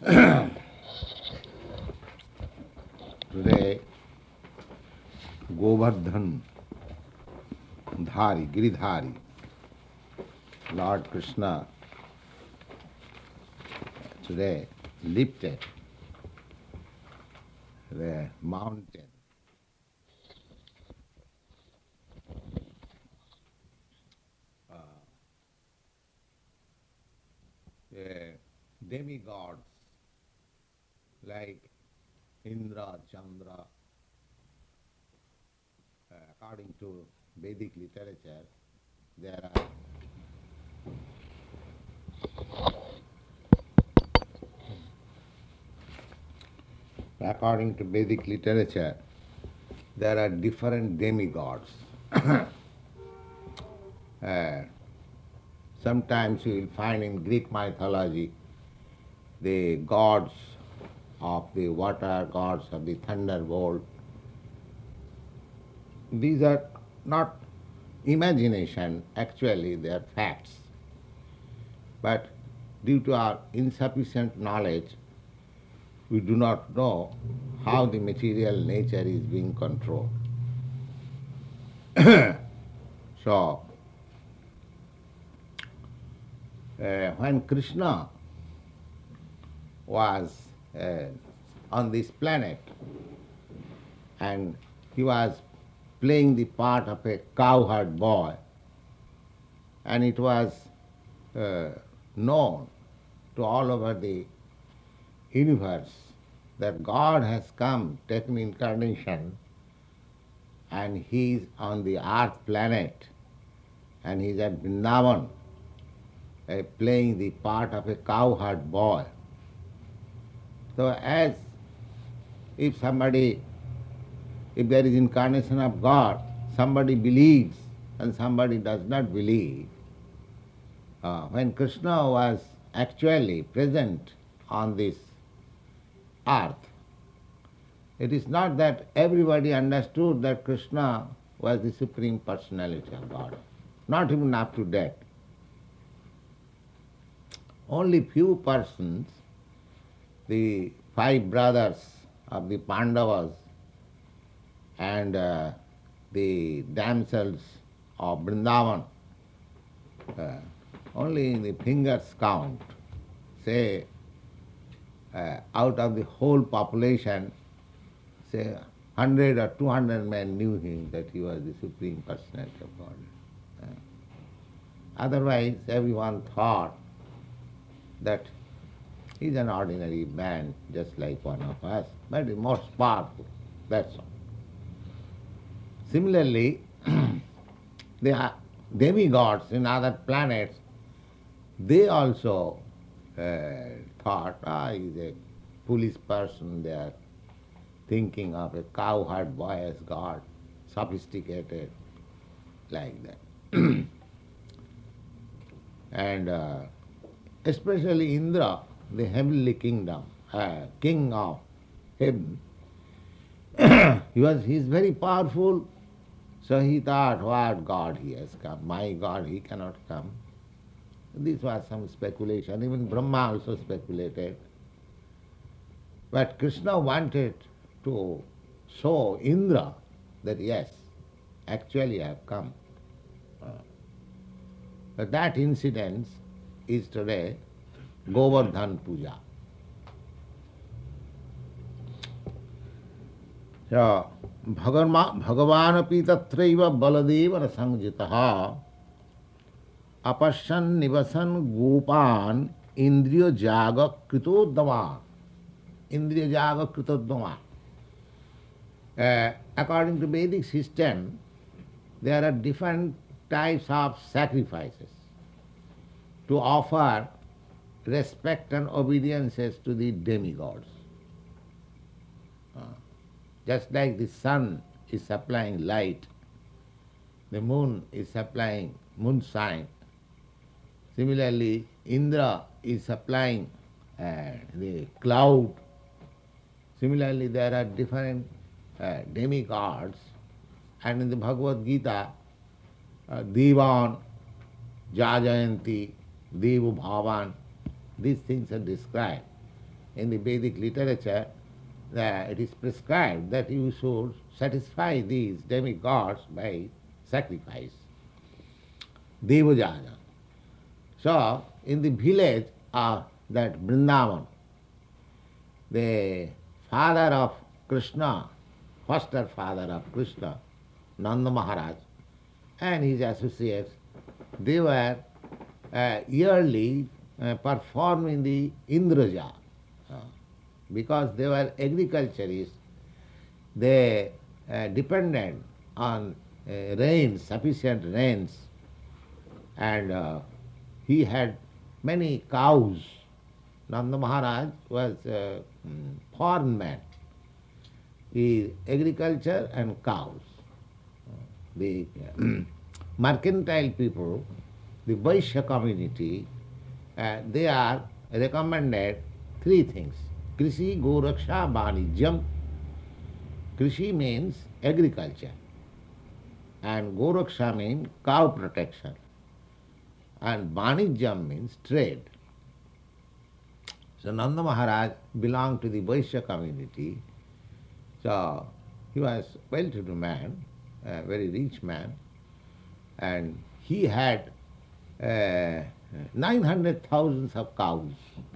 Today, Govardhan Dhari, Giridhari, Lord Krishna, today lifted the mountain. Demigods like Indra, Chandra, according to Vedic literature, there are according to Vedic literature, there are different demigods. Uh, Sometimes you will find in Greek mythology the gods of the water, gods of the thunderbolt. These are not imagination, actually they are facts. But due to our insufficient knowledge, we do not know how the material nature is being controlled. So, when Krishna was on this planet and he was playing the part of a cowherd boy, and it was known to all over the universe that God has come, taken incarnation, and he is on the earth planet, and he is at Vrindavan, playing the part of a cowherd boy. So as if there is incarnation of God, somebody believes and somebody does not believe. When Krishna was actually present on this earth, it is not that everybody understood that Krishna was the Supreme Personality of God, not even up to date. Only few persons, the 5 brothers of the Pandavas and the damsels of Vrindavan, only in the fingers count, say out of the whole population, say 100 or 200 men knew him that he was the Supreme Personality of God. Otherwise, everyone thought that he's an ordinary man, just like one of us, but he's most powerful, that's all. Similarly, the demigods in other planets, they also thought, he's a foolish person, they are thinking of a cowherd boy as God, sophisticated, like that. And especially Indra, the heavenly kingdom, king of heaven, he is very powerful, so he thought, what God he has come, my God he cannot come. This was some speculation, even Brahma also speculated. But Krishna wanted to show Indra that yes, actually I have come. But that incident is today Govardhan Puja. So, Bhagavanapi tatraiva baladeva sangjitaha apasyan nivasan gopan indriya jaga kritodama. Indriya jaga kritodama. According to Vedic system, there are different types of sacrifices to offer respect and obediences to the demigods. Just like the sun is supplying light, the moon is supplying moonshine. Similarly, Indra is supplying the cloud. Similarly, there are different demigods, and in the Bhagavad Gita, Devan, Jajayanti, Devu Bhavan, these things are described. in the Vedic literature, it is prescribed that you should satisfy these demigods by sacrifice, Devajana. So, in the village of that Vrindavan, the father of Krishna, foster father of Krishna, Nanda Maharaj, and his associates, they were yearly performing the Indraja. Uh, because they were agriculturists, they depended on rains, sufficient rains, and he had many cows. Nanda Maharaj was a foreign man. He agriculture and cows. The mercantile people, the Vaishya community, they are recommended three things. Krishi, Goraksha, Vanijyam. Krishi means agriculture, and Goraksha means cow protection, and Vanijyam means trade. So Nanda Maharaj belonged to the Vaishya community. So he was a well-to-do man, a very rich man, and he had 900,000 of cows.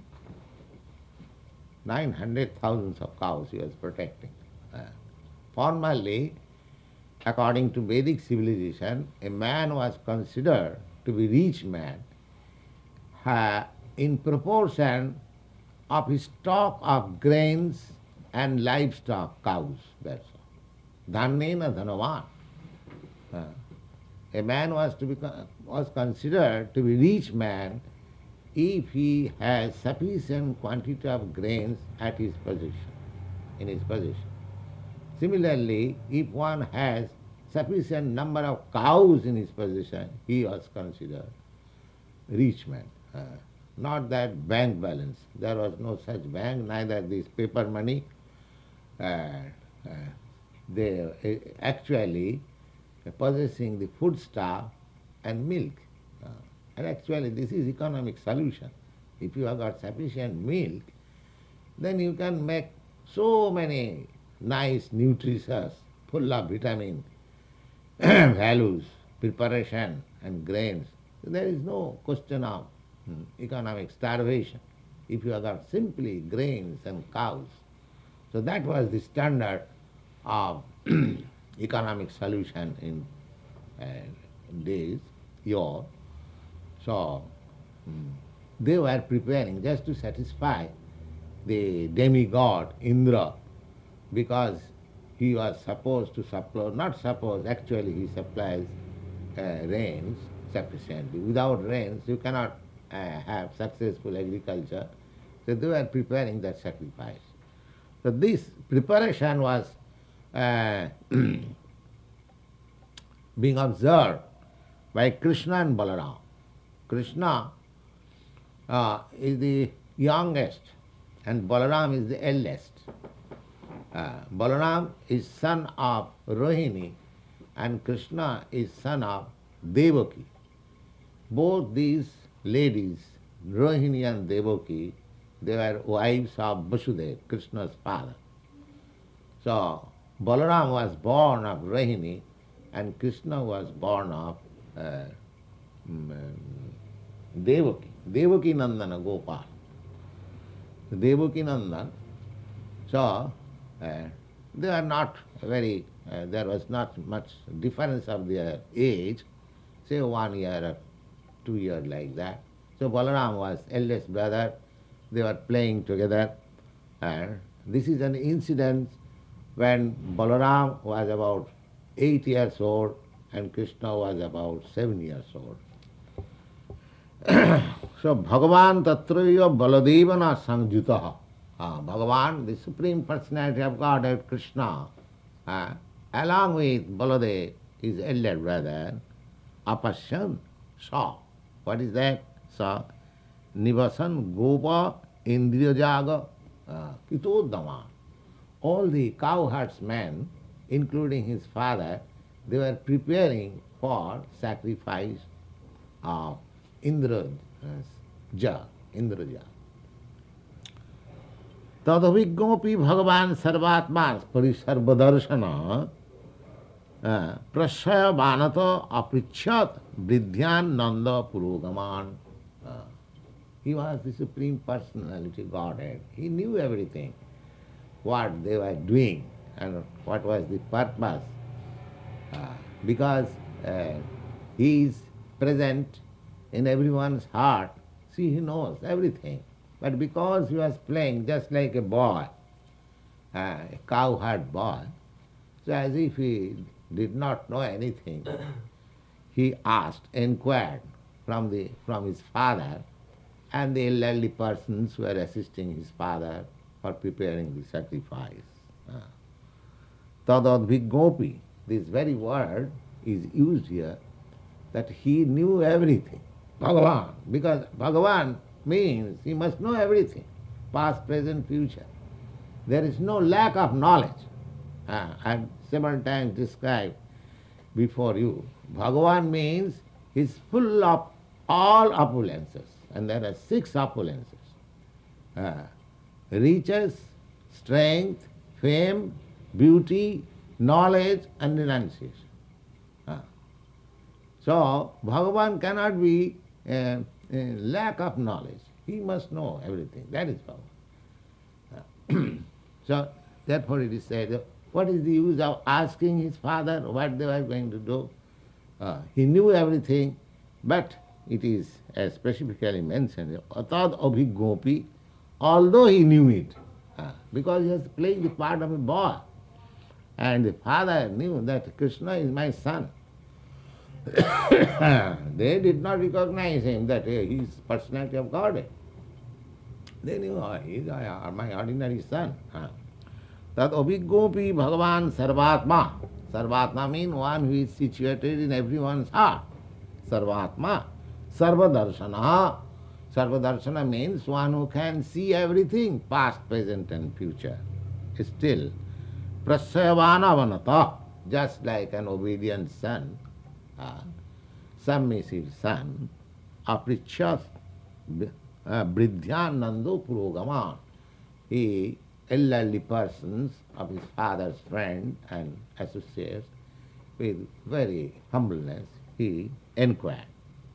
900,000 of cows he was protecting. Formerly, according to Vedic civilization, a man was considered to be rich man in proportion of his stock of grains and livestock, cows, that's all. Dhannena dhanavan. A man was considered to be rich man if he has sufficient quantity of grains at his possession, in his possession. Similarly, if one has sufficient number of cows in his possession, he was considered rich man. Not that bank balance. There was no such bank, neither this paper money. They actually possessing the foodstuff and milk. And actually this is economic solution. If you have got sufficient milk, then you can make so many nice, nutritious, full of vitamin values, preparation and grains. There is no question of economic starvation if you have got simply grains and cows. So that was the standard of economic solution in days, yore. So they were preparing just to satisfy the demigod Indra, because he was supposed to supply, not suppose, actually he supplies rains sufficiently. Without rains you cannot have successful agriculture. So they were preparing that sacrifice. So this preparation was being observed by Krishna and Balaram. Krishna is the youngest and Balaram is the eldest. Balaram is son of Rohini and Krishna is son of Devaki. Both these ladies, Rohini and Devaki, they were wives of Vasudeva, Krishna's father. So Balaram was born of Rohini and Krishna was born of Devaki. Devaki Nandana Gopal. Devaki Nandan. So they are not very, there was not much difference of their age, say 1 year or 2 years like that. So Balaram was eldest brother, they were playing together, and this is an incident when Balaram was about 8 years old and Krishna was about 7 years old. So Bhagavan Tatraya Baladevana Sangjutaha. Bhagavan, the Supreme Personality of Godhead Krishna, along with Baladev, his elder brother, Apasyan, saw. What is that? Saw Nivasan Gopa Indriyajaga Kitodama. All the cowherdsmen, including his father, they were preparing for sacrifice of Indraja. Tadavignopi Bhagavan Sarvatma Parisarvadarshana Prashaya Vanata Aprichyat Vidyan Nanda Purogaman. He was the Supreme Personality Godhead. He knew everything, what they were doing and what was the purpose. Because he is present in everyone's heart, see, he knows everything. But because he was playing just like a boy, a cowherd boy, so as if he did not know anything, he asked, inquired from his father, and the elderly persons were assisting his father for preparing the sacrifice. Tadadvigopi, this very word is used here, that he knew everything. Bhagavan, because Bhagavan means he must know everything, past, present, future. There is no lack of knowledge. I have several times described before you. Bhagavan means he is full of all opulences, and there are 6 opulences. Riches, strength, fame, beauty, knowledge and renunciation. So, Bhagavan cannot be a lack of knowledge. He must know everything. That is Bhagavan. So, therefore it is said, what is the use of asking his father what they were going to do? He knew everything, but it is as specifically mentioned, atad abhigopi, although he knew it, because he was playing the part of a boy. And the father knew that Krishna is my son. They did not recognize him that he is personality of Godhead. They knew he is my ordinary son. That abhigopi Bhagavan Sarvatma. Sarvatma means one who is situated in everyone's heart. Sarvatma. Sarvadarshana. Sarvadarshana means one who can see everything, past, present and future. Still, Prasayavana vanata, just like an obedient son, submissive son, aprichyat bridhyanando purogaman. He, elderly persons of his father's friend and associates, with very humbleness, he inquired.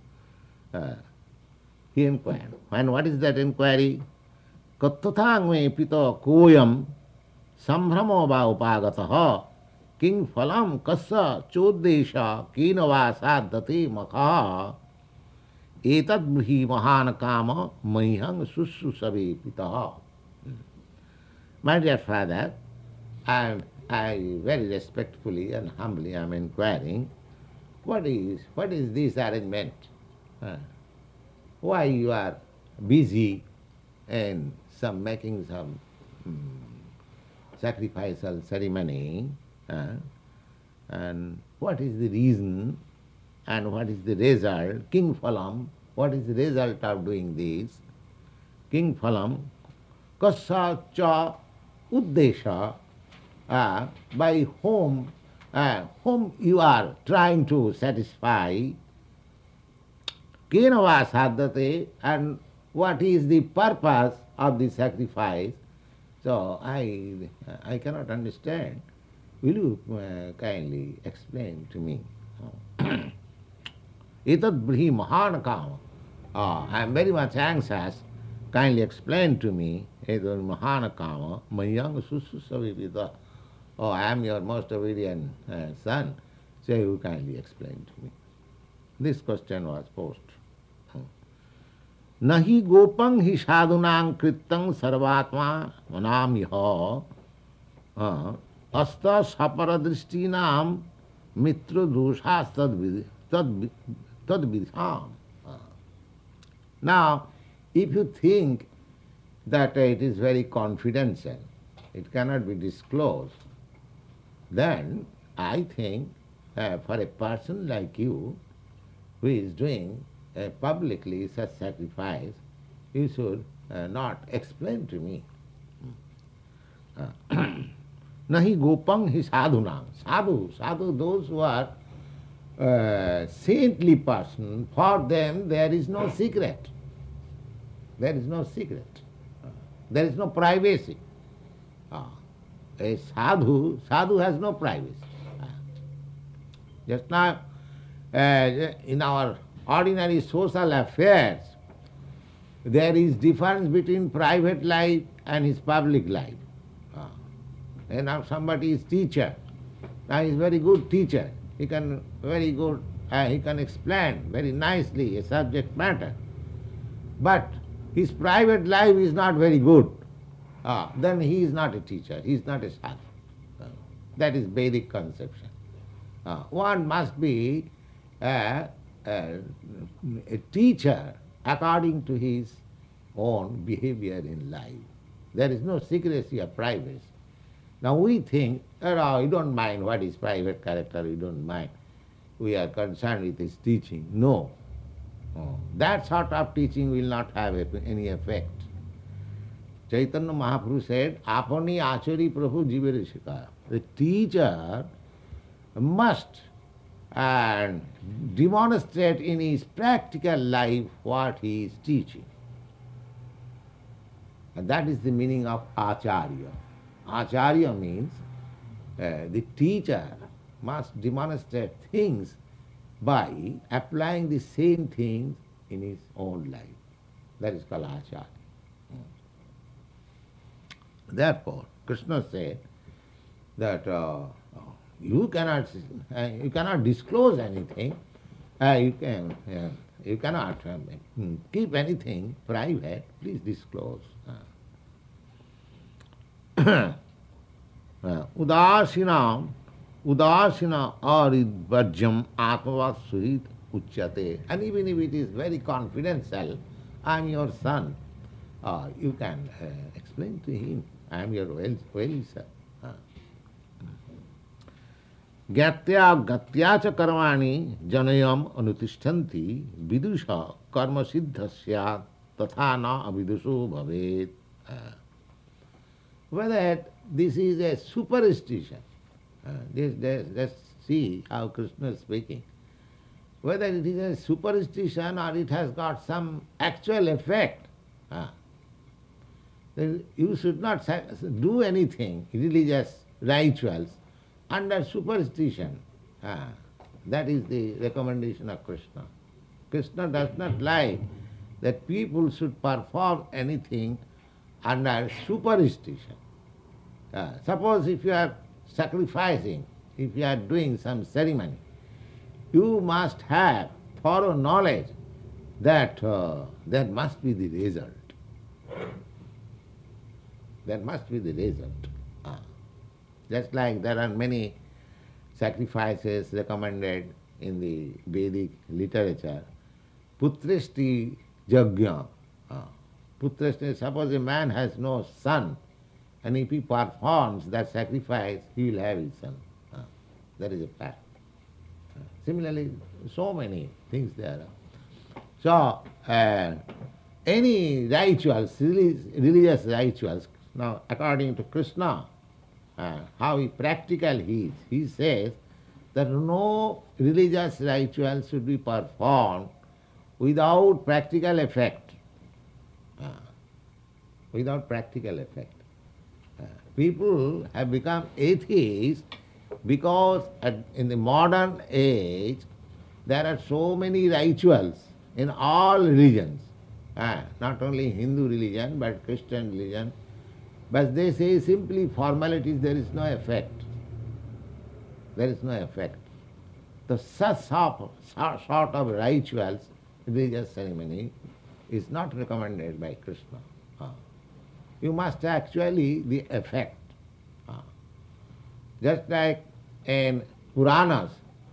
And what is that inquiry? Katthathangme pito koyam sambhramo va upagataha king phalam kassa choddesha kinava sadhati makha etad bhi mahan kama mahang sussusavi pitaha. My dear father, I very respectfully and humbly am inquiring, what is this arrangement? Why you are busy in making some sacrificial ceremony, and what is the reason and what is the result? King Phalam, what is the result of doing this? King Phalam, kassa cha uddesha, by whom you are trying to satisfy, kenava sadhate, and what is the purpose of the sacrifice? So I cannot understand. Will you kindly explain to me? Etad brihi mahan kama. I am very much anxious. Kindly explain to me. Etad mahan kama mayang sussusavivita. Oh, I am your most obedient son. So you kindly explain to me. This question was posed. Nahi gopang hi sadhunang krittang sarvatma manamiha asta saparadristinam mitra doshas tadvidham. Now, if you think that it is very confidential, it cannot be disclosed, then I think for a person like you who is doing publicly such sacrifice, you should not explain to me. Nahi gopang hi sadhunam. Sadhu, those who are saintly person, for them there is no secret. There is no secret. There is no privacy. Ah, a sadhu has no privacy. Ah. Just now, in our ordinary social affairs, there is difference between private life and his public life. Ah. And now somebody is teacher. Now he is very good teacher. He can he can explain very nicely a subject matter. But his private life is not very good. Then he is not a teacher. He is not a sadhu. That is Vedic conception. One must be a teacher according to his own behavior in life. There is no secrecy or privacy. Now we think, oh, you don't mind what is private character, you don't mind. We are concerned with his teaching. No. That sort of teaching will not have any effect. Chaitanya Mahaprabhu said, Apani achari prabhu jivere shikaya. The teacher must demonstrate in his practical life what he is teaching. And that is the meaning of acharya. Acharya means the teacher must demonstrate things by applying the same things in his own life. That is called acharya. Therefore, Krishna said that you cannot disclose anything. You cannot keep anything private. Please disclose. Udasinam aridvajyam atmavad suhit uchyate. And even if it is very confidential, I am your son, you can explain to him, I am your well-wisher. Gyatya gatya cha karmani janayam anutishtanti vidusha karma siddhasya tatha na avidusho bhavet. Whether this is a superstition, let's see how Krishna is speaking. Whether it is a superstition or it has got some actual effect, then you should not do anything, religious rituals, under superstition. That is the recommendation of Krishna. Krishna does not like that people should perform anything under superstition. Suppose if you are sacrificing, if you are doing some ceremony, you must have thorough knowledge that there must be the result. There must be the result. Just like there are many sacrifices recommended in the Vedic literature. Putrishti Jagya. Putrishti, suppose a man has no son, and if he performs that sacrifice, he will have his son. That is a fact. Similarly, so many things there are. So, any rituals, religious rituals, now according to Krishna, how practical he is. He says that no religious ritual should be performed without practical effect. Without practical effect. People have become atheists because in the modern age there are so many rituals in all religions, not only Hindu religion but Christian religion. But they say simply formalities, there is no effect. There is no effect. The such sort of rituals, religious ceremony, is not recommended by Krishna. You must actually the effect. Just like in Puranas,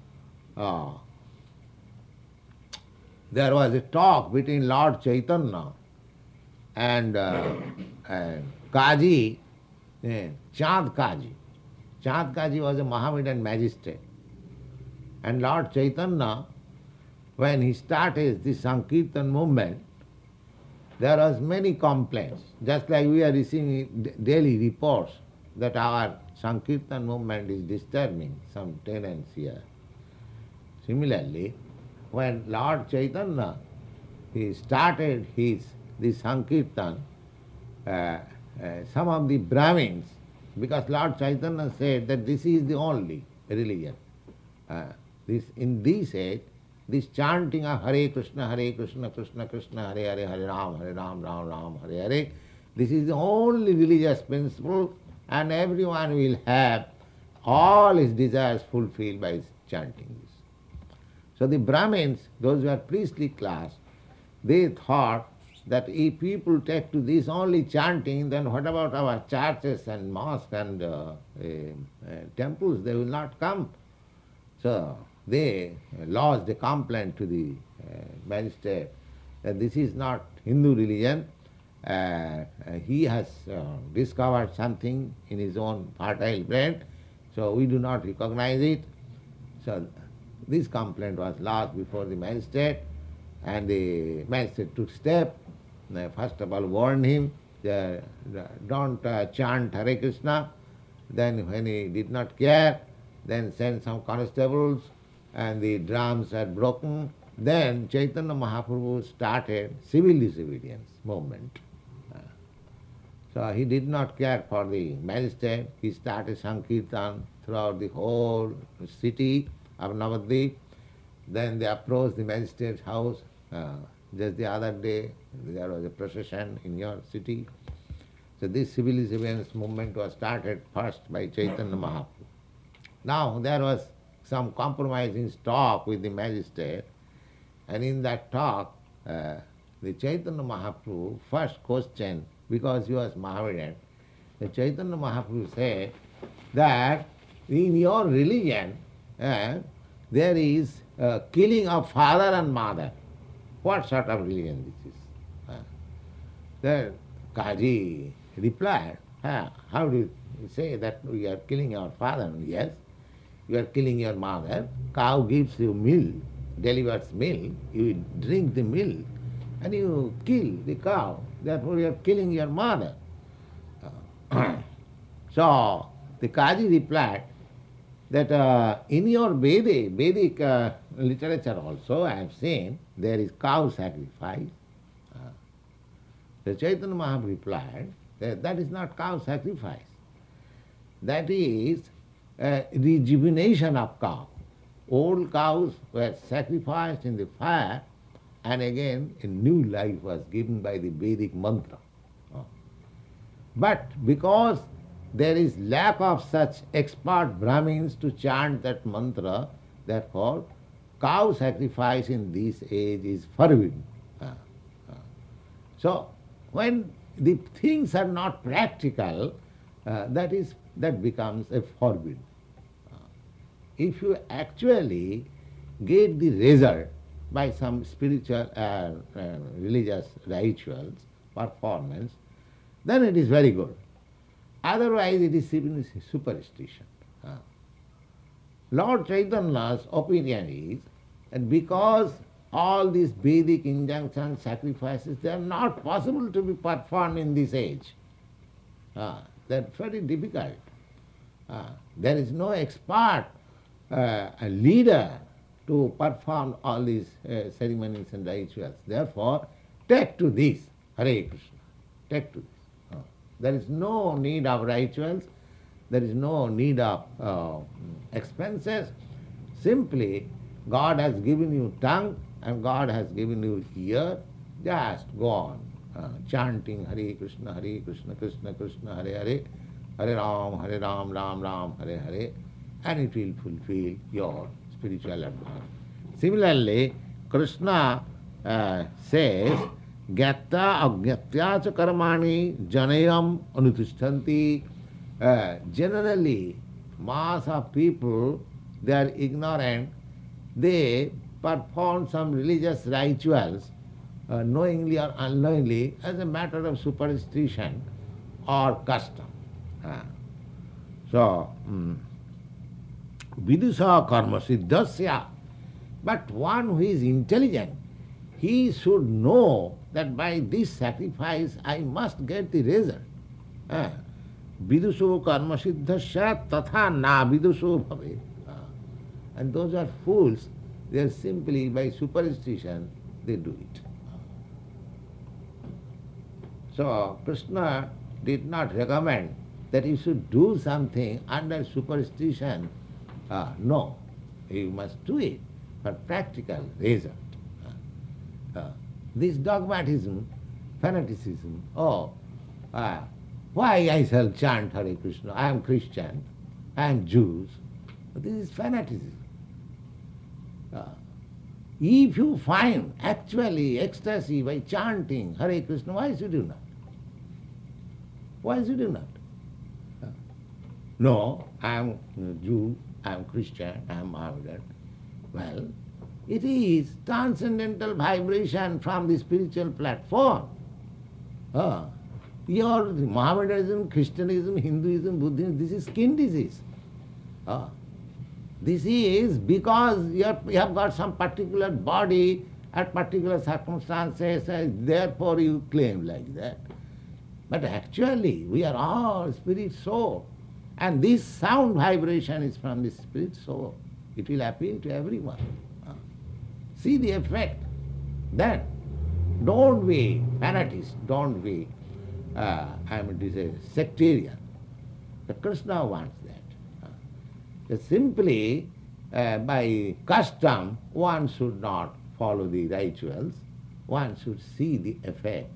there was a talk between Lord Chaitanya and Kaji, Chand Kaji. Chand Kaji was a Mohammedan magistrate. And Lord Chaitanya, when he started the Sankirtan movement, there was many complaints. Just like we are receiving daily reports that our Sankirtan movement is disturbing some tenants here. Similarly, when Lord Chaitanya, he started the Sankirtan, some of the Brahmins, because Lord Chaitanya said that this is the only religion. Uh, in this age, this chanting of Hare Krishna, Krishna Krishna, Hare Hare, Hare Ram, Ram Ram, Hare Hare, this is the only religious principle, and everyone will have all his desires fulfilled by chanting this. So the Brahmins, those who are priestly class, they thought that if people take to this only chanting, then what about our churches and mosques and temples? They will not come. So they lodged a complaint to the magistrate that this is not Hindu religion. He has discovered something in his own fertile brain, so we do not recognize it. So this complaint was lodged before the magistrate, and the magistrate took step. First of all warned him, don't chant Hare Krishna. Then when he did not care, then sent some constables, and the drums had broken. Then Chaitanya Mahaprabhu started civil disobedience movement. So he did not care for the magistrate. He started Sankirtan throughout the whole city of Navadvip. Then they approached the magistrate's house. Just the other day, there was a procession in your city. So this civil disobedience movement was started first by Chaitanya Mahaprabhu. Now there was some compromising talk with the magistrate, and in that talk, the Chaitanya Mahaprabhu first questioned, because he was Mahavirian, the Chaitanya Mahaprabhu said that in your religion there is killing of father and mother. What sort of religion this is? The Kaji replied, how do you say that we are killing our father? Yes, you are killing your mother. Cow gives you milk, delivers milk, you drink the milk, and you kill the cow. Therefore you are killing your mother. So the Kaji replied that in your Vedic literature also, I have seen, there is cow sacrifice. The Chaitanya Mahaprabhu replied that that is not cow sacrifice. That is rejuvenation of cow. Old cows were sacrificed in the fire, and again a new life was given by the Vedic mantra. But because there is lack of such expert Brahmins to chant that mantra, therefore cow sacrifice in this age is forbidden. So when the things are not practical, that becomes a forbidden. If you actually get the result by some spiritual religious rituals, performance, then it is very good. Otherwise it is superstition. Lord Chaitanya's opinion is that because all these Vedic injunctions, sacrifices, they are not possible to be performed in this age. They are very difficult. There is no expert, a leader to perform all these ceremonies and rituals. Therefore, take to this, Hare Krishna, take to this. There is no need of rituals, there is no need of expenses. Simply, God has given you tongue and God has given you ear. Just go on chanting Hare Krishna, Krishna Krishna, Hare Hare, Hare Ram, Ram Ram, Hare Hare, and it will fulfill your spiritual advance. Similarly, Krishna says, Gyatta agyatya cha karmani janayam anutishtanti. Generally, mass of people, they are ignorant. They perform some religious rituals, knowingly or unknowingly, as a matter of superstition or custom. So, vidusa karma siddhasya. But one who is intelligent, he should know that by this sacrifice I must get the result. Viduso karma siddhasya tatha na viduso bhave. And those are fools. They are simply by superstition they do it. So Krishna did not recommend that you should do something under superstition. No, you must do it for practical result. Uh, this dogmatism, fanaticism, why I shall chant Hare Krishna, I am Christian, I am Jews, this is fanaticism. If you find actually ecstasy by chanting Hare Krishna, why should you not? Why should you not? No, I am Jew, I am Christian, I am Mohammedan. Well, it is transcendental vibration from the spiritual platform. Your Mohammedanism, Christianism, Hinduism, Buddhism, this is skin disease. This is because you have got some particular body at particular circumstances, and therefore you claim like that. But actually, we are all spirit soul. And this sound vibration is from the spirit soul. It will appeal to everyone. See the effect. Then, don't be fanatics, don't be, sectarian. But Krishna wants that. Simply, by custom, one should not follow the rituals, one should see the effect.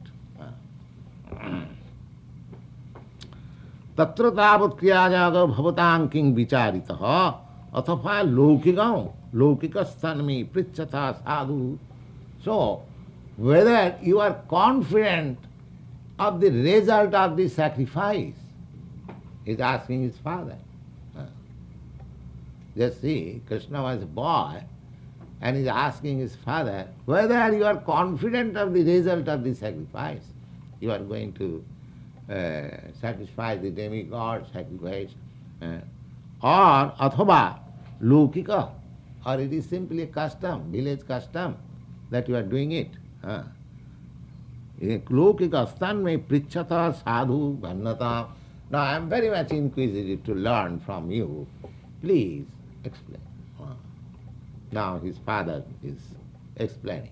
Tatra tavat kriyajaga bhavataଂ kiং vicharitah athafa laukikam laukikastanmi prichata sadhu. So, whether you are confident of the result of the sacrifice, is asking his father. Just see, Krishna was a boy, and is asking his father whether you are confident of the result of the sacrifice. You are going to satisfy the demigod, sacrifice, or athava laukika, or it is simply a custom, village custom, that you are doing it. Laukika stanme prichata sadhu gannata. Now I am very much inquisitive to learn from you. Please explain. Now his father is explaining.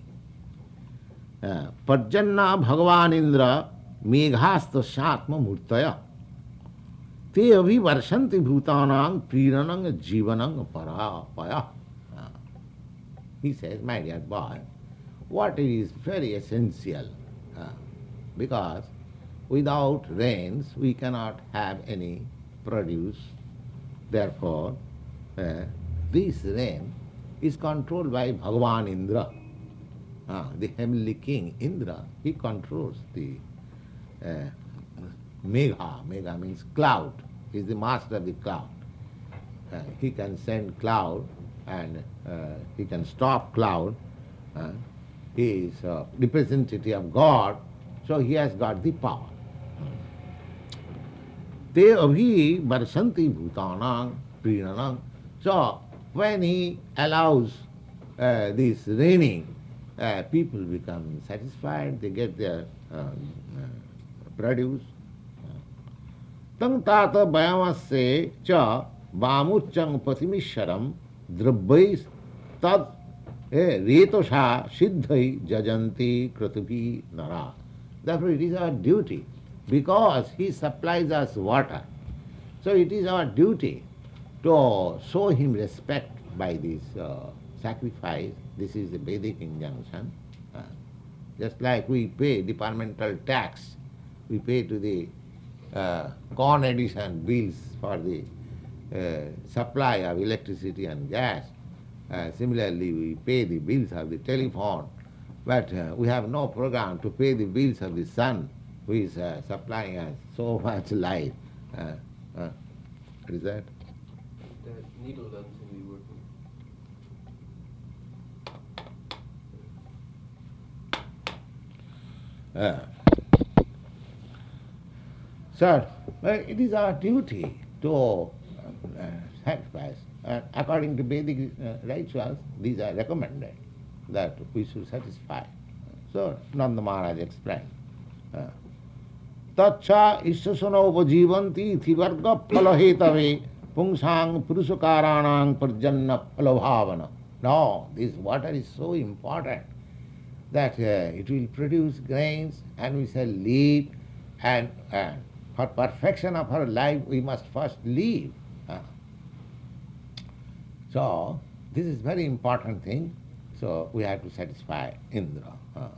Parjanna Bhagavan Indra Meghasta Shatma Murtaya Te Abhi Varshanti Bhutanang Priranang Jivanang Parapaya. He says, my dear boy, what is very essential, because without rains we cannot have any produce. Therefore, this rain is controlled by Bhagavan Indra. The heavenly king Indra, he controls the Megha. Megha means cloud. He is the master of the cloud. He can send cloud and he can stop cloud. He is a representative of God, so he has got the power. Te abhi varsanti bhutanang prinanang. So, when he allows this raining, people become satisfied, they get their produce. Tang tata bayamase cha vamuchang patimisharam drabbais tad retosha siddhai jajanti kratubi nara. Therefore it is our duty, because he supplies us water. So it is our duty to show him respect by this sacrifice. This is the Vedic injunction. Just like we pay departmental tax, we pay to the corn addition bills for the supply of electricity and gas. Similarly, we pay the bills of the telephone, but we have no program to pay the bills of the sun, who is supplying us so much light. What is that? The needle doesn't seem to be working. Sir, it is our duty to sacrifice. According to Vedic rituals, these are recommended that we should satisfy. So Nanda Maharaj explained. Tacha ishasano upajivanti thivarga phalahetave pungsang purushakaranang parjanna phalavhavana. No, this water is so important that it will produce grains and we shall live, and For perfection of our life, we must first live. So, this is very important thing. So, we have to satisfy Indra.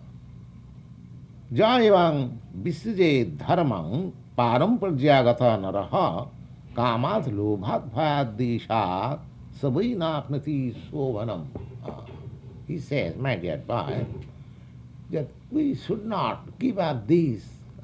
Jayavang visuje dharmang paramparjagata naraha kamat lobhat bhayadeshat sabainapnati sovanam. He says, my dear boy, that we should not give up this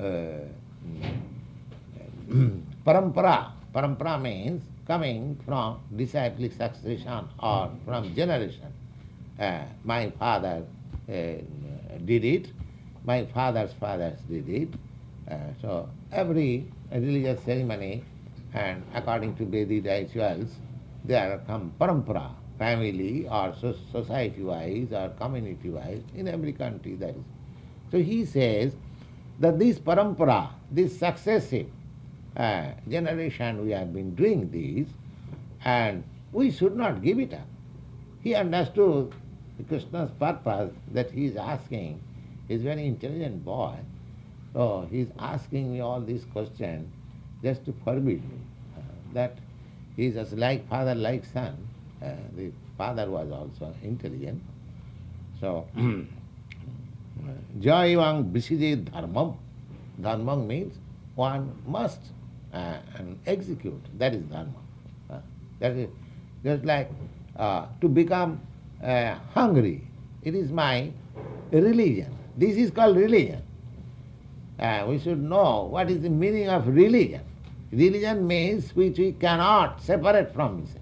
parampara. Parampara means coming from disciplic succession or from generation. My father did it, my father's fathers did it. So every religious ceremony and according to Vedic rituals, there come parampara, family or society-wise or community-wise, in every country there is. So he says that this parampara, this successive generation, we have been doing this, and we should not give it up. He understood Krishna's purpose that he is asking. He is a very intelligent boy. So he is asking me all these questions just to forbid me. That he is just like father, like son. The father was also intelligent. So, Jayavang visije dharmam. Dharmam means one must execute. That is dharma. That is just like to become hungry. It is my religion. This is called religion. We should know what is the meaning of religion. Religion means which we cannot separate from this.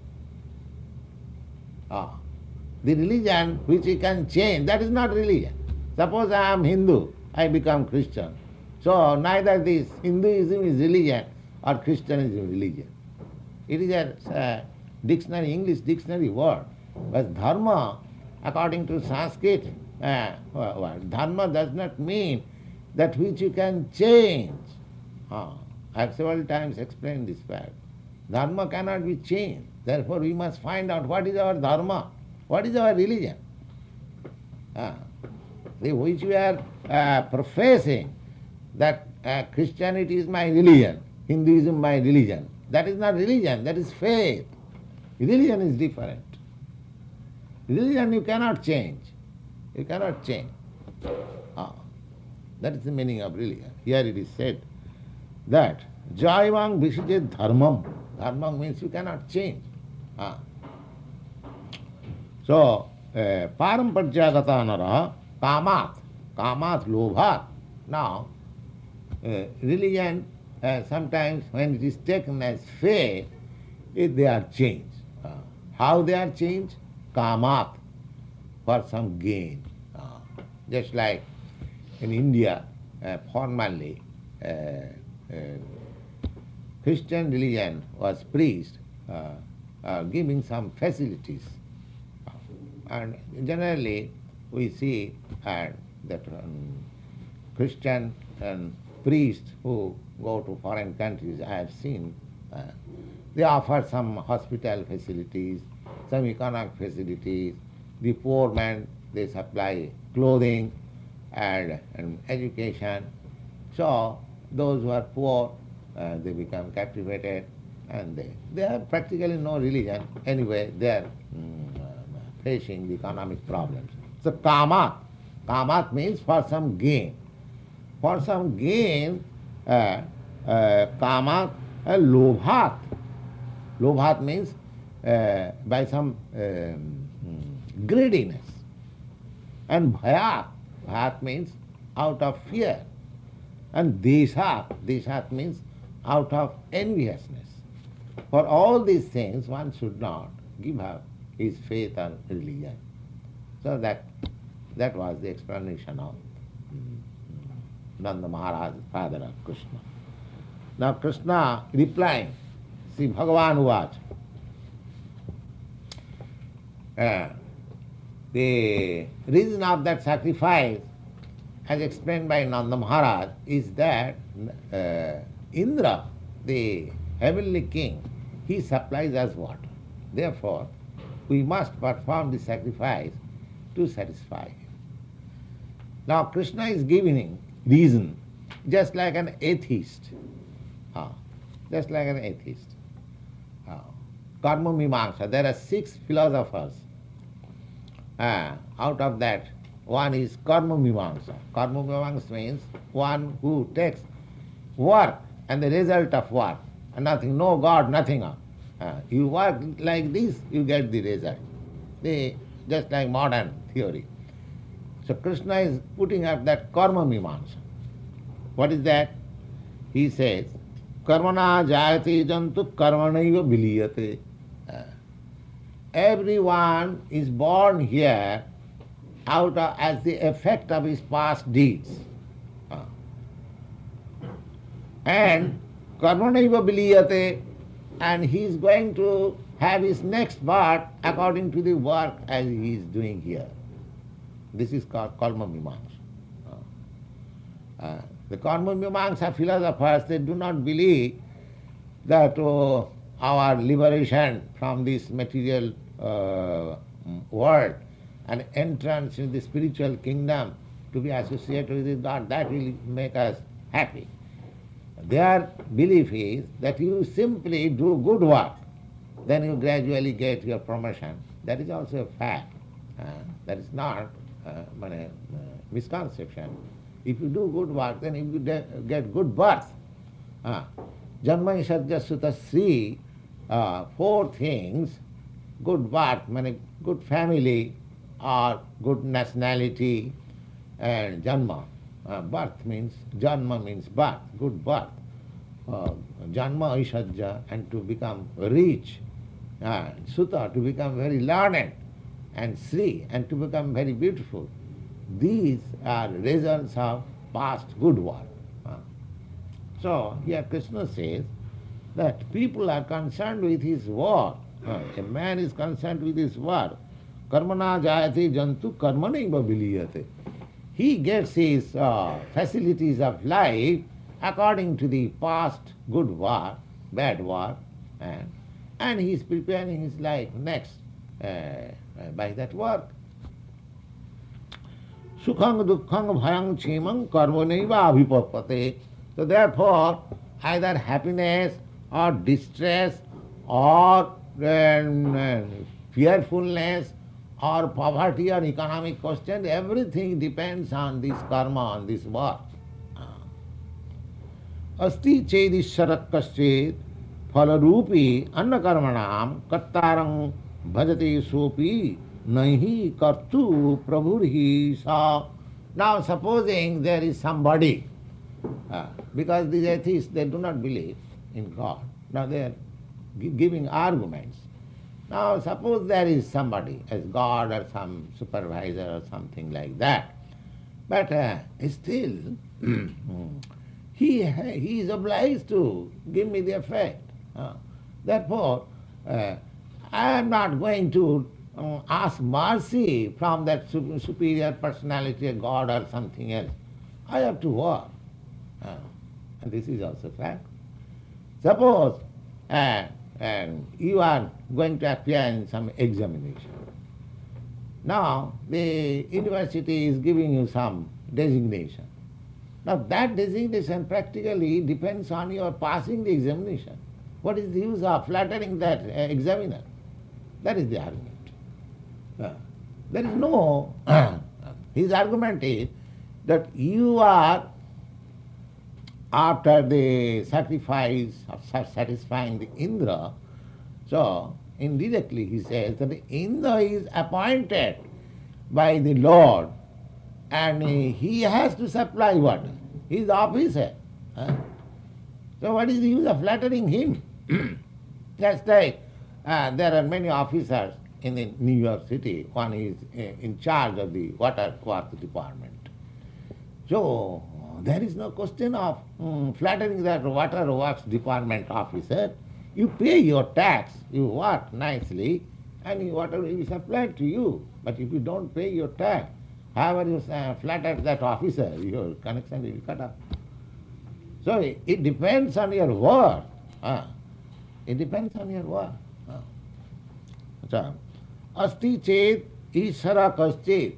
The religion which we can change, that is not religion. Suppose I am Hindu, I become Christian. So neither this Hinduism is religion or Christianism is religion. It is a dictionary, English dictionary word. But dharma, according to Sanskrit word, dharma does not mean that which you can change. I have several times explained this fact. Dharma cannot be changed. Therefore we must find out what is our dharma, what is our religion. Which we are professing that Christianity is my religion, Hinduism my religion. That is not religion, that is faith. Religion is different. Religion you cannot change. You cannot change. That is the meaning of religion. Here it is said that Jayavang visije dharmam. Dharmam means you cannot change. So, paramparjagata nara kamat. Kamat lobhat. Now, religion sometimes when it is taken as faith, they are changed. How they are changed? Kamat, for some gain. Just like in India, formerly, Christian religion was preached, giving some facilities. And generally, we see that Christian priests who go to foreign countries, I have seen, they offer some hospital facilities, some economic facilities. The poor man, they supply clothing and education. So those who are poor, they become captivated, and they have practically no religion. Anyway, they are facing the economic problems. So kamat means for some gain. For some gain, kamat, lobhat. Lobhat means by some greediness. And bhayat means out of fear. And deshat means out of enviousness. For all these things, one should not give up his faith and religion. So that was the explanation of Nanda Maharaj, father of Krishna. Now Krishna replying, see Bhagavan Uvach. The reason of that sacrifice, as explained by Nanda Maharaj, is that Indra, the heavenly king, he supplies us water. Therefore, we must perform the sacrifice to satisfy him. Now Krishna is giving reason, just like an atheist. Ah, just like an atheist. Ah, Karma Mimamsa, there are 6 philosophers. Out of that, one is Karma Mimamsa. Karma Mimamsa means one who takes work and the result of work. And nothing, no God, nothing. You work like this, you get the result. Just like modern theory. So Krishna is putting up that Karma Mimamsa. What is that? He says, Karmana jayate jantu karmanaiva viliyate. Everyone is born here out of, as the effect of his past deeds. And karmanaiva viliyate, and he is going to have his next birth according to the work as he is doing here. This is called Karma Mimamsa. The Karma Mimamsa philosophers, they do not believe that our liberation from this material world and entrance in the spiritual kingdom to be associated with God, that will make us happy. Their belief is that you simply do good work, then you gradually get your promotion. That is also a fact. That is not a misconception. If you do good work, then you get good birth. Janma Ishadya Sutta Sri, 4 things, good birth, good family or good nationality, and janma. Birth means, janma means birth, good birth. Janma Ishadya, and to become rich. Sutta, to become very learned, and Sri, and to become very beautiful. These are results of past good work. So here Krishna says that people are concerned with his work. A man is concerned with his work. Karmana jayate jantu karmanaiva viliyate. He gets his facilities of life according to the past good work, bad work, and he is preparing his life next by that work. Sukhang dukkhang bhayang chimang karmanaiva abhipapate. So therefore, either happiness or distress or fearfulness or poverty or economic question, everything depends on this karma, on this work. Asti chedisharak kaschet phalarupi annakarmanam kattarang bhajate sopi nahi kartu prabhurhi sa. Now supposing there is somebody, because these atheists, they do not believe in God. Now they are giving arguments. Now suppose there is somebody as God or some supervisor or something like that, but still he is obliged to give me the effect. Therefore, I am not going to ask mercy from that superior personality, a God or something else. I have to work. And this is also fact. Suppose you are going to appear in some examination. Now the university is giving you some designation. Now that designation practically depends on your passing the examination. What is the use of flattering that examiner? That is the argument. There is no... his argument is that you are, after the sacrifice of satisfying the Indra, so indirectly he says that the Indra is appointed by the Lord and he has to supply water. He is the officer. So what is the use of flattering him? Just like there are many officers in the New York City. One is in charge of the water works department. So there is no question of flattering that water works department officer. You pay your tax, you work nicely, and water will be supplied to you. But if you don't pay your tax, however you flatter that officer, your connection will be cut off. So it depends on your work. It depends on your work. So, asti chet ishara kaschet.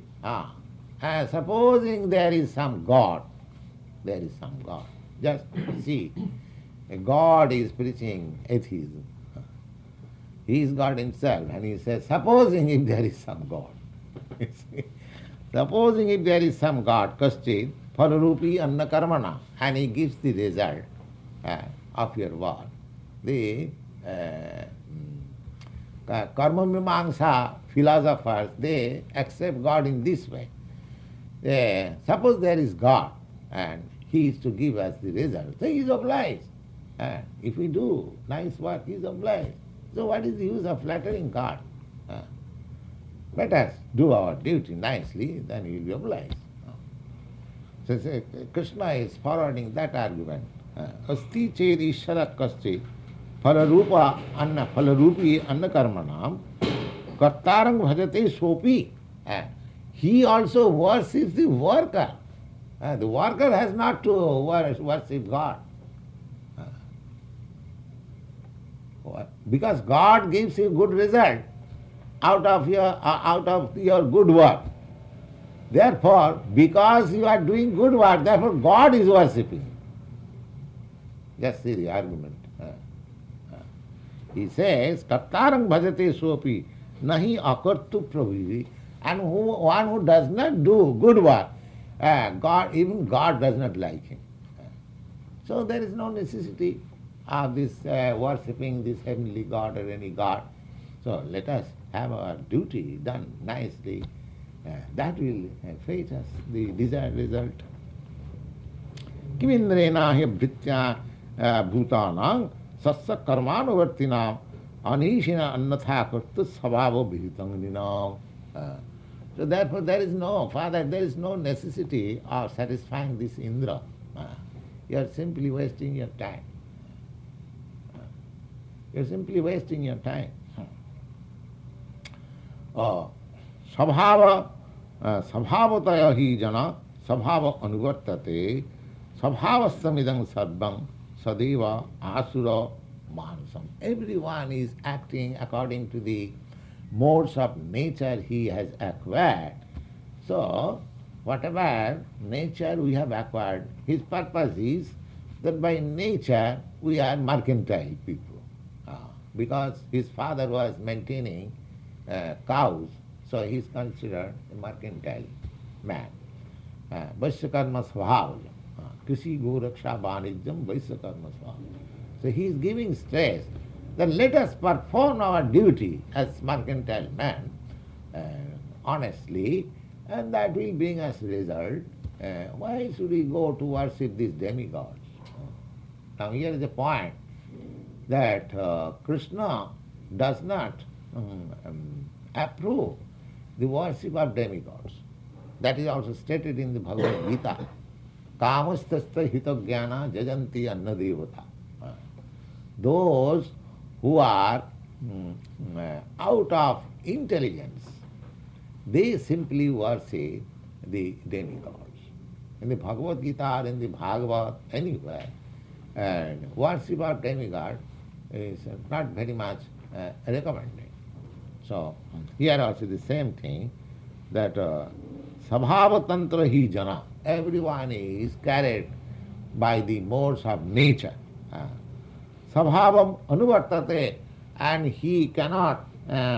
Supposing there is some God, just see, God is preaching atheism. He is God himself, and he says, supposing if there is some God, you see, supposing if there is some God, kaschit, phalarupi anna karmana, and he gives the result of your work. The karma mimamsa philosophers, they accept God in this way. Suppose there is God, and he is to give us the result, so he is obliged. If we do nice work, he is obliged. So what is the use of flattering God? Let us do our duty nicely, then he will be obliged. So Krishna is forwarding that argument. Asti ched ishara kaschit phalarupa anna phalarupi anna karmanam kartarang bhajate sopi. He also worships the worker. The worker has not to worship God. Because God gives you good result out of your good work. Therefore, because you are doing good work, therefore God is worshipping. Just see the argument. He says, Kartarang bhajate sopi nahi akartu praviri. And one who does not do good work, even God does not like him. So there is no necessity of this worshipping this heavenly God or any God. So let us have our duty done nicely. That will fetch us the desired result. Kimindrena hi bhritya bhutanam sassa karmanuvartinam anishina annatha kartu sabhava bhitanginam. So therefore there is no necessity of satisfying this Indra. You are simply wasting your time. You are simply wasting your time. Sabhava sabhavataya hi jana sabhava anuvartate sabhavastamidang sarvam sadeva asura manasam. Everyone is acting according to the modes of nature he has acquired. So, whatever nature we have acquired, his purpose is that by nature we are mercantile people. Because his father was maintaining cows, so he is considered a mercantile man. Vaisyakarma svabhav. Krishi goraksha vanijyam vaisyakarma svabhav. So he is giving stress that let us perform our duty as mercantile man honestly, and that will bring us result. Why should we go to worship these demigods? Now here is the point that Krishna does not approve the worship of demigods. That is also stated in the Bhagavad Gita. Kamastasta hitagyana jajanti anna devata. Those who are out of intelligence, they simply worship the demigods. In the Bhagavad Gita or in the Bhagavad, anywhere, and worship of demigod is not very much recommended. So here also the same thing, that sabhavatantra hi jana, everyone is carried by the modes of nature. Sabhavam anuvartate, and he cannot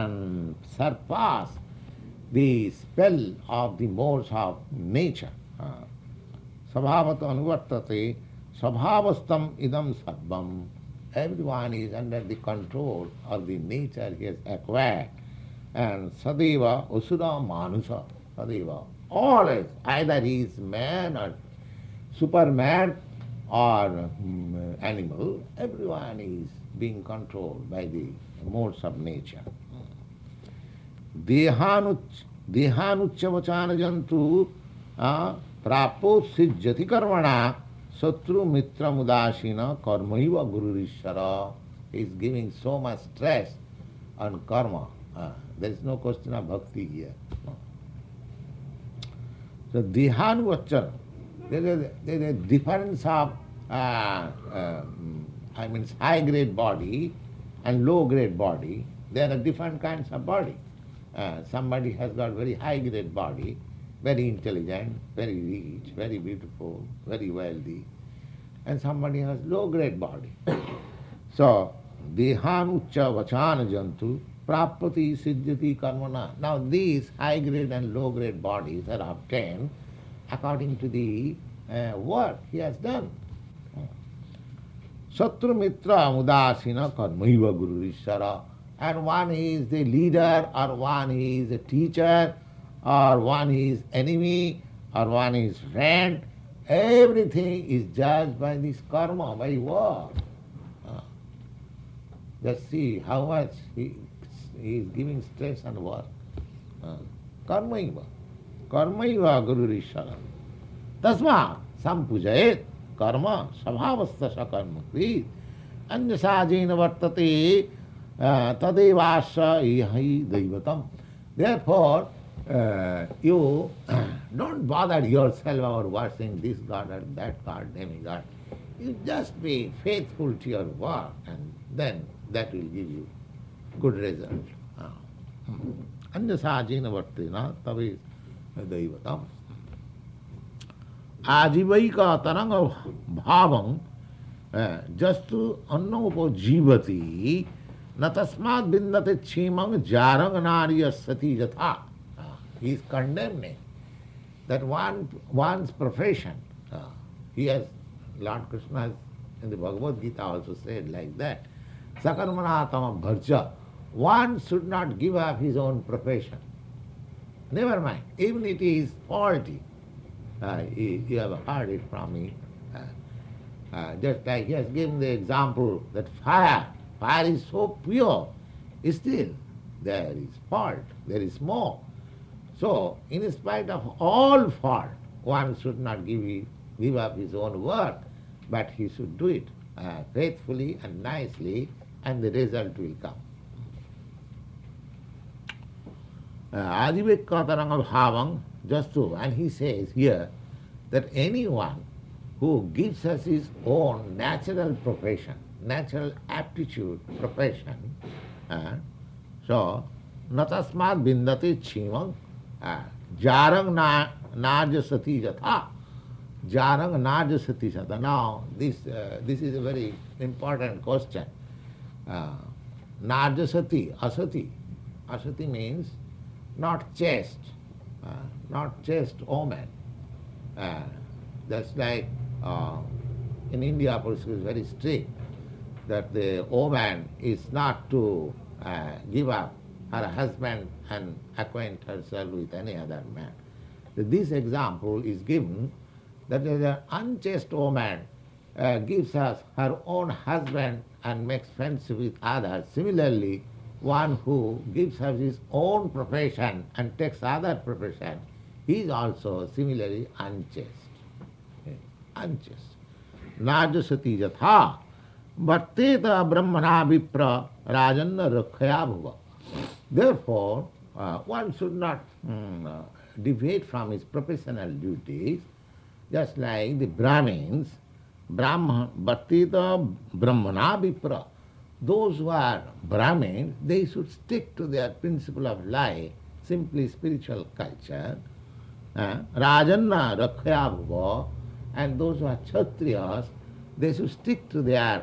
surpass the spell of the modes of nature. Sabhavata anuvartate, sabhavastam idam sarvam. Everyone is under the control of the nature he has acquired. And sadeva usura manusa, sadeva, always, either he is man or superman or animal, everyone is being controlled by the modes of nature. Dehanuchyavachana jantu prapo sijjati karmana satru mitra mudashina karmaiva gururishara. He is giving so much stress on karma. There is no question of bhakti here. So dehanuvachana, there is a difference of high grade body and low grade body. There are different kinds of body. Somebody has got very high grade body, very intelligent, very rich, very beautiful, very wealthy. and somebody has low-grade body. So, dehan ucca vachana jantu prapati siddhati karmana. Now these high-grade and low-grade bodies are obtained according to the work he has done. Satru mitra mudasina karmaiva guru ishara. And one is the leader, or one is a teacher, or one is enemy, or one is friend. Everything is judged by this karma, by work. Just see how much he is giving stress on work. Karmaiva. Karmaiva guru ishara. Tasma sampujayet karma sabhavastha sakarmakrit anyasajena vartate tadevasya ihi daivatam. Therefore, you don't bother yourself about worshipping this god or that god, demigod. You just be faithful to your work, and then that will give you good result. Anyasajena vartena tavi daivatam. Ajivaika taranga bhavam jastu annopo jivati natasmat bindate chimang jarang narya sati jatha. He is condemning that one's profession. Lord Krishna has in the Bhagavad Gita also said like that. Sakarmanatama bharja. One should not give up his own profession. Never mind, even it is faulty. You have heard it from me. Just like he has given the example that fire is so pure, still there is fault, there is smoke. So, in spite of all fault, one should not give up his own work, but he should do it faithfully and nicely, and the result will come. Adivekkataranga bhavang jastu, and he says here that anyone who gives us his own natural profession, natural aptitude profession, so natasmat bindati chimang jarang narjasati jatha. Jarang narjasati jatha. Now, this is a very important question. Narjasati, asati. Asati means not chaste woman. That's like in India, policy is very strict that the woman is not to give up her husband and acquaint herself with any other man. This example is given that an unchaste woman gives us her own husband and makes friendship with others. Similarly, one who gives us his own profession and takes other profession, he is also similarly unchaste. Unchaste. Najasati jatha bhatteta brahmana vipra rajanna rakhaya bhuva. Therefore, one should not deviate from his professional duties, just like the Brahmins, bhatteta brahmana vipra. Those who are Brahmins, they should stick to their principle of life, simply spiritual culture. Rajanna rakhaya bhuva. And those who are Kshatriyas, they should stick to their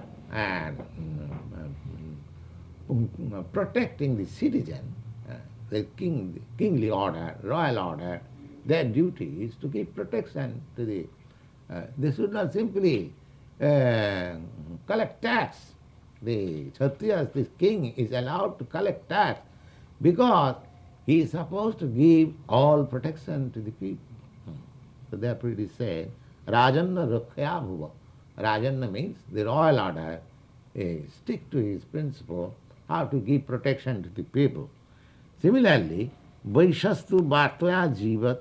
protecting the citizen, the kingly order, royal order. Their duty is to give protection to the... they should not simply collect tax. The Kshatriyas, this king, is allowed to collect tax because he is supposed to give all protection to the people. So therefore it is said, Rajanna rakhaya bhuva. Rajanna means the royal order stick to his principle how to give protection to the people. Similarly, Vaishastu bhartaya jivat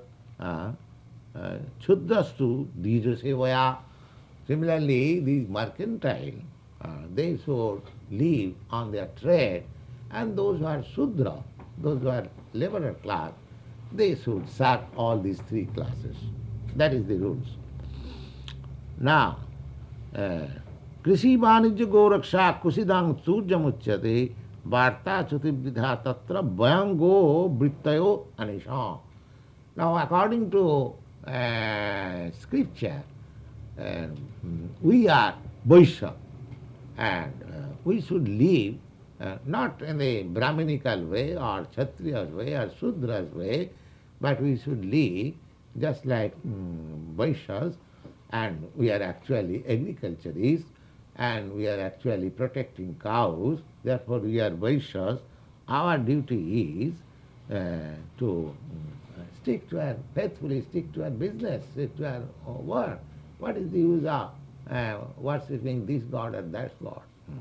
chudrastu dijasevaya. Similarly, these mercantile, they should live on their trade, and those who are Shudra, those who are laborer class, they should serve all these three classes. That is the rules. Now, Krishi Vanijya Goraksha Kusidang Surjamuchyate Varta Chutibvidha Tatra Bhayango Brittayo Anisha. Now, according to scripture, we are Vaishya, and we should live not in a Brahminical way or Kshatriya's way or Sudra's way, but we should live just like Vaishyas, and we are actually agriculturists, and we are actually protecting cows, therefore we are Vaishyas. Our duty is to stick to our, faithfully stick to our business, stick to our work. What is the use of worshipping this God or that God?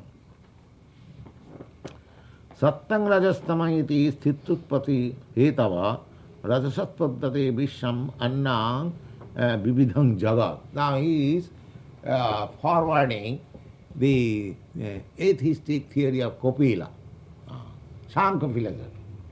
Sattang rajastamahiti sthitutpati hetava rajasatpaddate visham annang vividhang jagat. Now he is forwarding the atheistic theory of Kapila, Sankhya philosophy.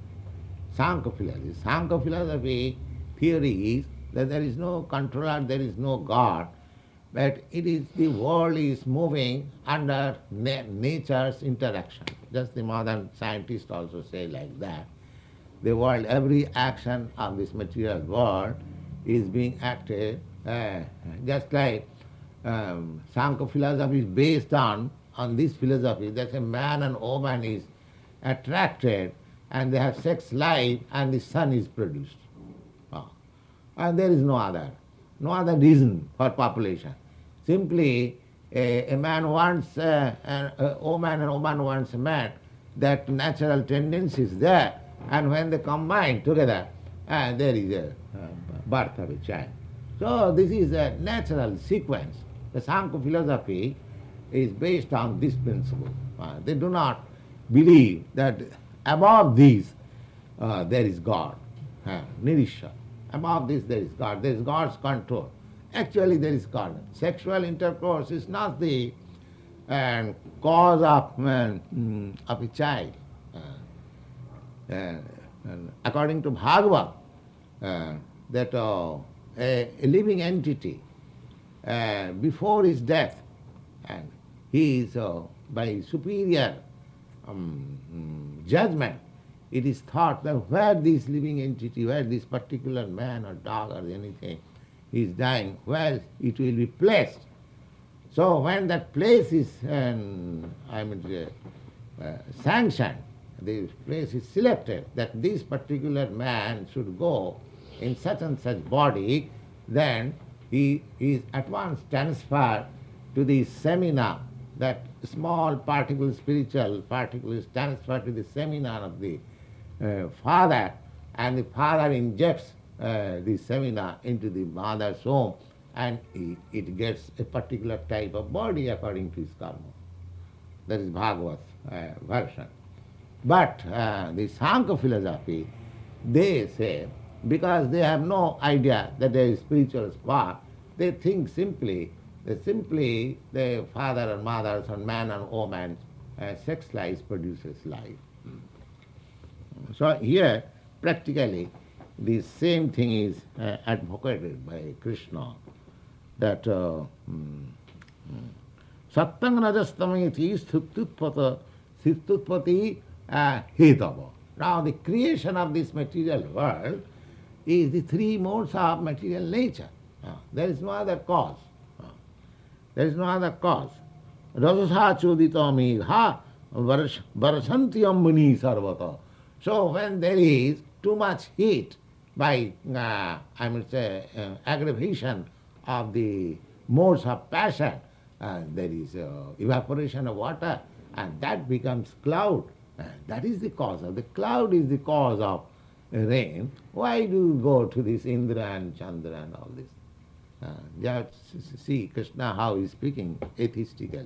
Sankhya philosophy theory is that there is no controller, there is no God, but it is the world is moving under nature's interaction. Just the modern scientists also say like that. The world, every action of this material world is being acted just like Sankhya philosophy is based on this philosophy that a man and woman is attracted and they have sex life and the son is produced. And there is no other reason for population. Simply a man wants a woman and a woman wants a man. That natural tendency is there, and when they combine together, there is a birth of a child. So this is a natural sequence. The Sankhya philosophy is based on this principle. They do not believe that above these there is God, Nirisha. Above this there is God. There is God's control. Actually there is God. Sexual intercourse is not the cause of a child. According to Bhagavad, that a living entity before his death, and he is by superior judgment, it is thought that where this living entity, where this particular man or dog or anything is dying, where it will be placed. So when that place is sanctioned, the place is selected that this particular man should go in such and such body, then he is at once transferred to the seminar. That small particle, spiritual particle, is transferred to the seminar of the father, and the father injects the seminar into the mother's womb, and it gets a particular type of body according to his karma. That is Bhagavat's version. But the Sankhya philosophy, they say, because they have no idea that there is spiritual spark, they think simply the father and mothers and man and woman, sex life produces life. So here, practically, the same thing is advocated by Krishna, that sattang rajastamiti sthitutpati hetava. Now the creation of this material world is the three modes of material nature. There is no other cause. There is no other cause. Rajasa chodita megha varashanti ambani sarvata. So when there is too much heat by, aggravation of the modes of passion, there is evaporation of water, and that becomes cloud. That is the cause of the cloud, is the cause of rain. Why do you go to this Indra and Chandra and all this? Just see Krishna how he is speaking atheistically.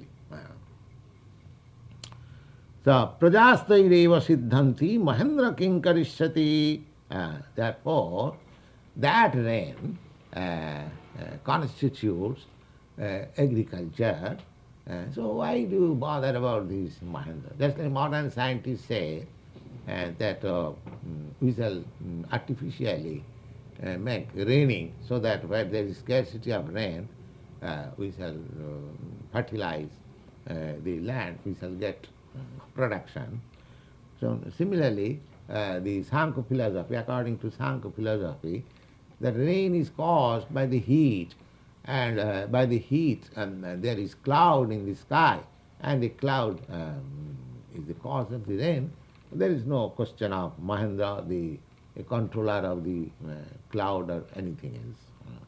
So, prajastaireva siddhanti mahendra kinkarishyati. Therefore, that rain constitutes agriculture. So why do you bother about this Mahendra? Just like modern scientists say that we shall artificially make raining so that where there is scarcity of rain, we shall fertilize the land, we shall get production. So similarly, the Sankhya philosophy, according to Sankhya philosophy, the rain is caused by the heat and by the heat, and there is cloud in the sky, and the cloud is the cause of the rain. There is no question of Mahendra, the controller of the cloud or anything else.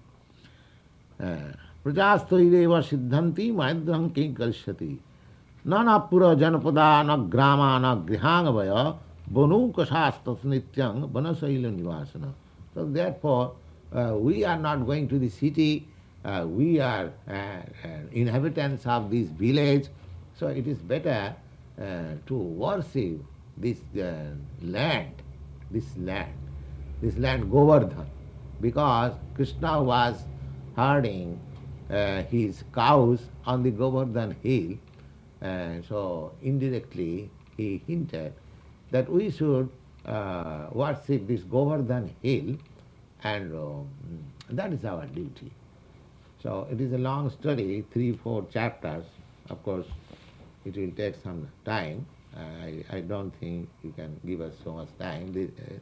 Prajasthaireva siddhanti mahedrang king karishyati. Nana pura janapada na grama na grihangavaya bonu kasastas nityang vanasaila nivasana. So therefore, we are not going to the city, we are inhabitants of this village, so it is better to worship this land, this land, this land Govardhan, because Krishna was herding his cows on the Govardhan hill, and so indirectly he hinted that we should worship this Govardhan hill, and that is our duty. So it is a long study, 3-4 chapters. Of course, it will take some time. I don't think you can give us so much time.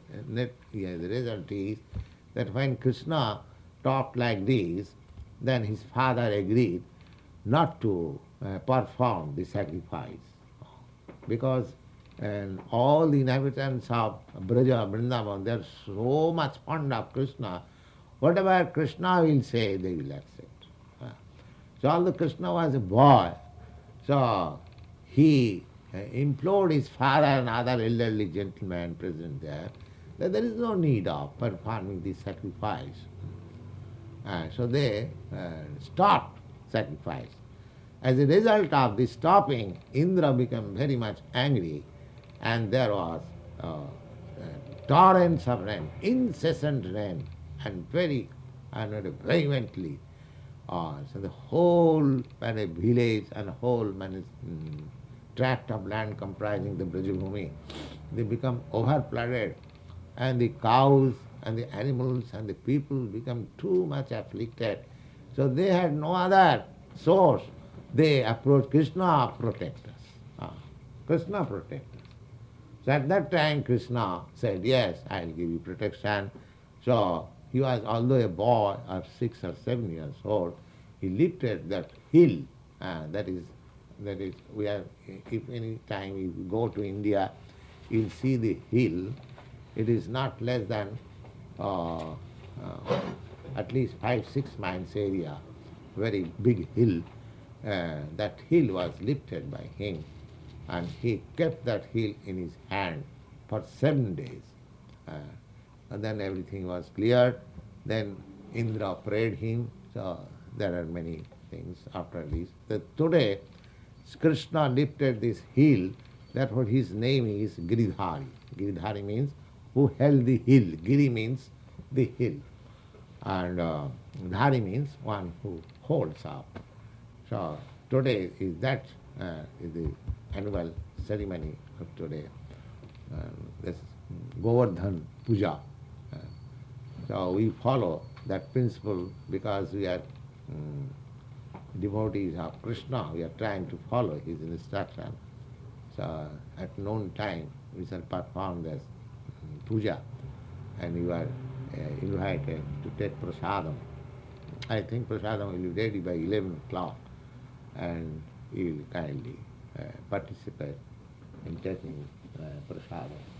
The result is that when Krishna talked like this, then his father agreed not to perform the sacrifice, because all the inhabitants of Braja, Vrindavan, they are so much fond of Krishna. Whatever Krishna will say, they will accept. So although Krishna was a boy, so he implored his father and other elderly gentlemen present there that there is no need of performing this sacrifice. So they stopped sacrifice. As a result of this stopping, Indra became very much angry, and there was torrents of rain, incessant rain, and very vehemently. So the whole village and whole tract of land comprising the Brajabhumi, they become overflooded, and the cows and the animals and the people become too much afflicted. So they had no other source. They approached Krishna, protect us. Krishna protect us. So at that time Krishna said, yes, I will give you protection. So he was, although a boy of 6 or 7 years old, he lifted that hill. That is, we are, if any time you go to India, you'll see the hill. It is not less than at least 5-6 miles area, very big hill. That hill was lifted by him, and he kept that hill in his hand for 7 days. And then everything was cleared. Then Indra prayed him. So there are many things after this. Today, Krishna lifted this hill, therefore his name is Giridhari. Giridhari means who held the hill. Giri means the hill. And Dhari means one who holds up. So today is that is the annual ceremony of today. This Govardhan Puja. So we follow that principle because we are devotees of Krishna. We are trying to follow his instruction. So at noon time we shall perform this puja, and you are invited to take prasadam. I think prasadam will be ready by 11 o'clock, and you will kindly participate in taking prasadam.